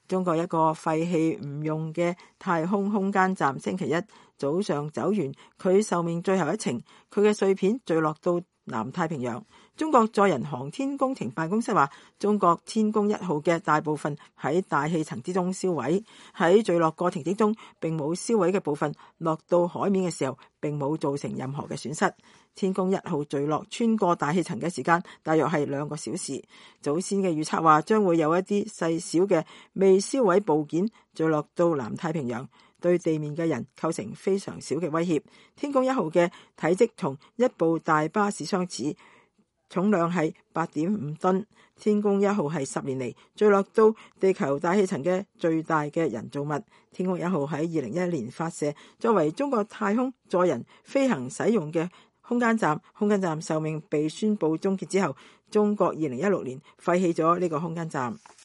中國一個廢棄唔用嘅太空空間站星期一早上走完佢壽命最後一程，佢嘅碎片墜落到南太平洋。中國載人航天工程辦公室話，中國天宮1號嘅大部分喺大氣層之中燒毀，喺墜落過程之中並冇燒毀嘅部分落到海面嘅時候並冇造成任何嘅損失。天宮1號墜落穿過大氣層嘅時間大約係2個小時。早先嘅預測話將會有一啲細小嘅未燒毀部件墜落到南太平洋，對地面嘅人構成非常小嘅威脅。天宮1號嘅體積同一部大巴士相似，重量係8.5噸。天宮1號係10年嚟墜落到地球大氣層嘅最大嘅人造物。天宮1號喺2011年發射，作為中國太空載人飛行使用嘅空間站。空間站壽命被宣布終結之後，中國2016年廢棄咗呢個空間站。